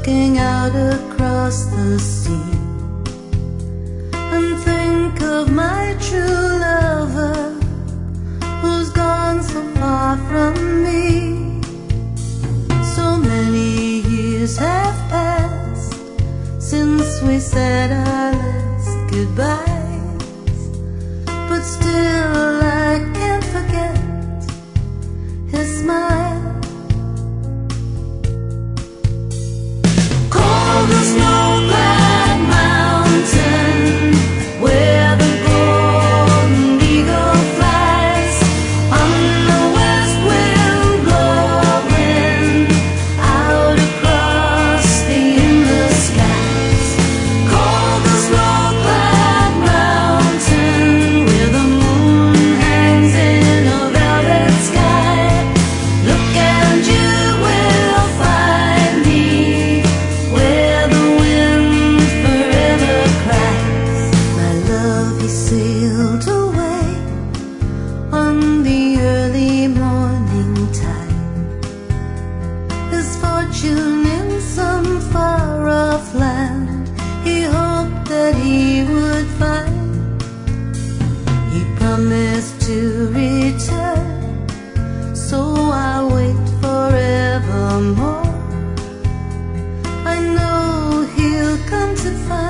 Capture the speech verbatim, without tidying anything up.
looking out across the sea, and think of my true lover who's gone so far from me. So many years have passed since we said our last goodbyes, but still I can't forget his smile. The snow-clad mountain where the golden eagle flies, on the west wind blowing out across the endless skies. Called the snow-clad mountain where the moon hangs in a velvet sky. Look and you will find me where sailed away on the early morning tide, his fortune in some far-off land he hoped that he would find. He promised to return, so I wait forevermore. I know he'll come to find